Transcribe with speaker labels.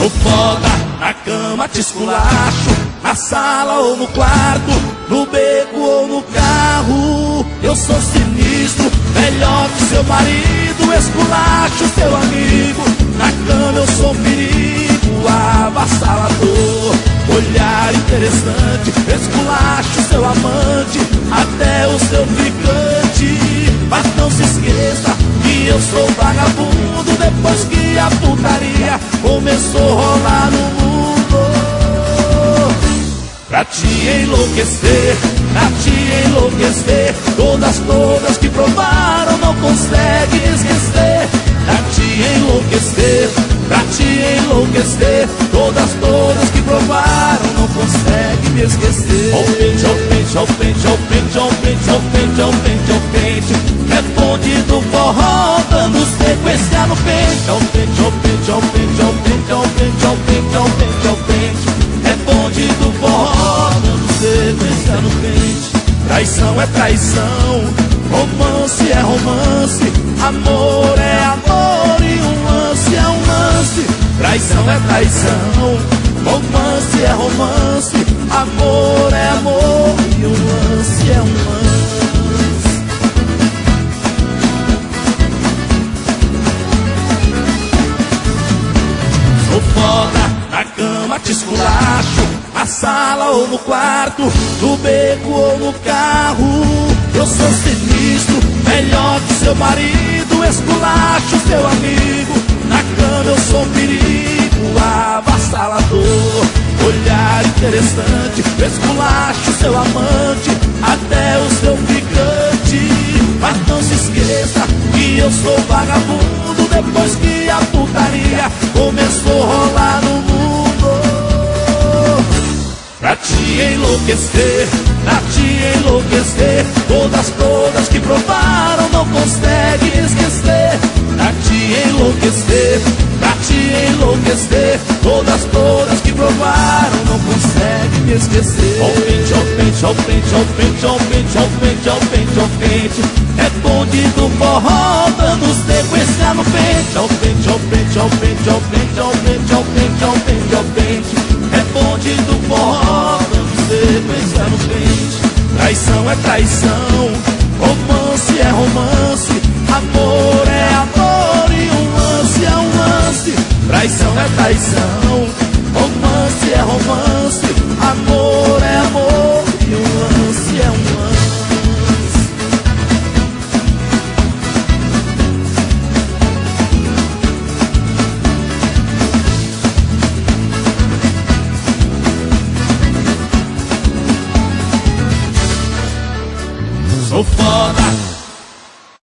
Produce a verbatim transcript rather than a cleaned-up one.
Speaker 1: Sou foda, na cama te esculacho, na sala ou no quarto, no beco ou no carro. Eu sou sinistro, melhor que seu marido, esculacho seu amigo. Na cama eu sou um perigo, avassalador, olhar interessante, esculacho seu amante, até o seu ficante. Mas não se esqueça que eu sou vagabundo, depois que a putaria começou a rolar no mundo. Pra te enlouquecer, pra te enlouquecer, todas, todas que provaram não conseguem esquecer. Pra te enlouquecer, pra te enlouquecer, todas, todas que provaram não conseguem me esquecer. Ao pente, ao pente, ao pente, ao pente, ao pente, ao pente, ao pente, ao pente. É bonde do forró dando sequência no pente. Ao pente, ao pente, ao pente, ao pente, ao pente, ao pente, ao pente, ao pente. É bonde do forró dando sequência no pente. Traição é traição, romance é romance, amor é amor e um lance é um lance. Traição é traição, romance é romance, amor é amor e um lance é um lance. Sou foda, na cama te esculacho, na sala ou no quarto, no beco ou no carro. Eu sou sinistro, melhor que seu marido, esculacho seu amigo. Na cama eu sou um perigo, avassalador, olhar interessante, esculacho seu amante, até o seu ficante. Mas não se esqueça que eu sou vagabundo, depois que a putaria começou a rolar no mundo. Pra te enlouquecer, pra te enlouquecer, todas, todas que provaram não conseguem esquecer. Pra te enlouquecer, pra te enlouquecer, todas, todas que provaram não conseguem me esquecer. Ao pente, ao pente, ao pente, ao pente, ao pente, ao pente, ao pente, ao pente. É bonde do forró dando sequência no pente. Ao pente, ao pente, ao pente, ao pente, ao pente, ao pente, ao pente, ao pente. É bonde do forró dando sequência no pente. Traição é traição, romance é romance, amor é amor e um lance é um lance. Traição é traição, romance é romance, amor é amor e um lance é um lance. Sou foda,